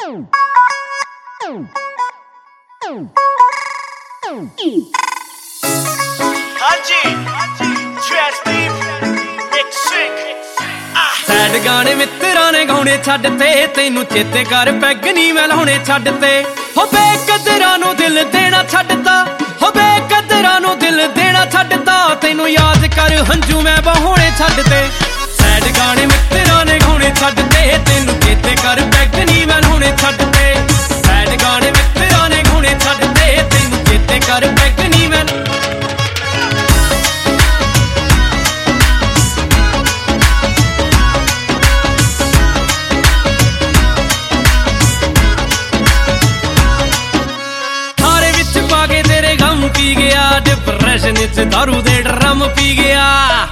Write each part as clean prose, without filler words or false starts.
sad गाने मित्रां ने गाउणे छड्ड ते तैनू चेते कर पैग नी मैं लाउणे छड्ड ते हो बेकदरां नू दिल देना छड्डता हो बेकदरां नू दिल देना छड्डता तैनू याद कर हंजू मैं बहाउने छड्ड ते सैड गाने मित्रां ने गाउणे छड्ड ते तैनू चेते कर पैग नी मैं लाउणे छड्ड ते सैड गाने मित्रां ने गाउणे छड्ड ते तैनू चेते कर पैग नी मैं पी गया डिप्रेशन च दारू दे ड्रम पी गया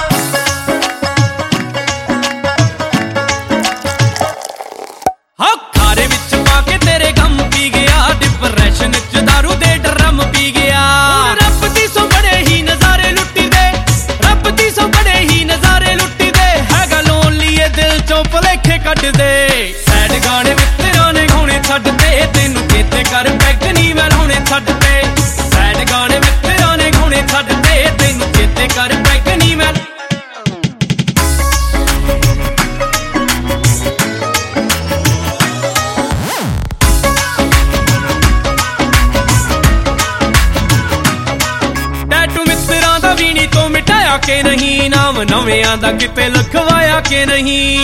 खारे विच पाके तेरे गम पी गया डिप्रेशन च दारू दे ड्रम पी गया रब दी सो बड़े ही नजारे लुट्टी दे रब दी सो बड़े ही नजारे लुट्टी दे हैगा लोनली दिल चों भुलेखे कट दे सैड गाने मित्रां ने गाउणे छड्ड ते तैनू चेते कर पैग नी मैं लाउणे छड्ड ते सैड गाने मित्रां ने गाउणे छड्ड ते तैनू चेते कर पैग नी मैं टैटू मित्रां दा वी नी तो मिटाया के नहीं नाम नवेआं दा किते लिखवाया के नहीं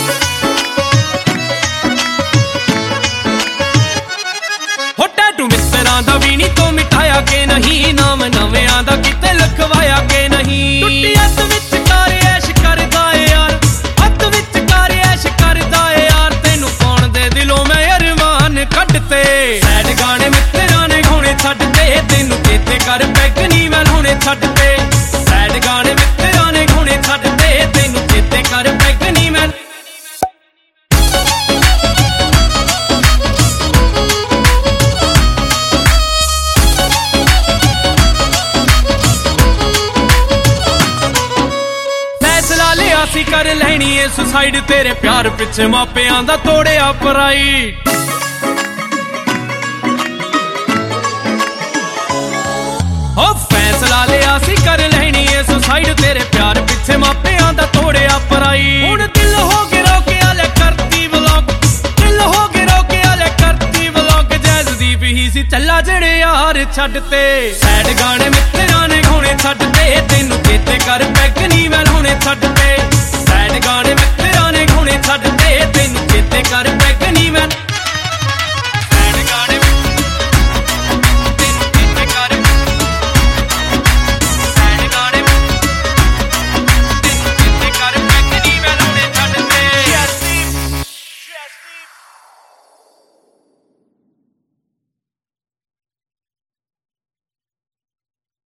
मित्रां दा वी नी तो मिटाया के नहीं नाम नवेआं दा किते लिखवाया के नहीं टुट्टी हत्थ विच कर ऐश करदा ए यार हत्थ विच कर ऐश करदा ए यार तैनू कौन दे दिलों मैं अरमान कड्डते सैड गाने मित्रां ने गाउणे छड्ड ते तैनू चेते कर पैग नी मैं लाउणे छड्ड ते सैड गाने मित्रां ने गाउणे छड्ड ते तैनू चेते कर पैग नी मैं सी कर लैनी है सुसाइड तेरे प्यार पिछे मापियां दा तोड़िया प्राइड हो फैसला लिया सी कर लैनी है सुसाइड तेरे प्यार पिछे मापियां दा तोड़िया प्राइड हुण दिल हो गिरो के आले करती व्लॉग दिल हो गिरो के आले करती व्लॉग जैज़दीप ही सी चला जेड़े यार छड्ड ते सैड गाने मित्रां ने गाउणे छड्ड ते तैनू चेते कर पैग नी मैं लाउणे छड्ड ते सैड गाने मित्रां ने गाउणे छड्ड ते तैनू चेते कर पैग नी मैं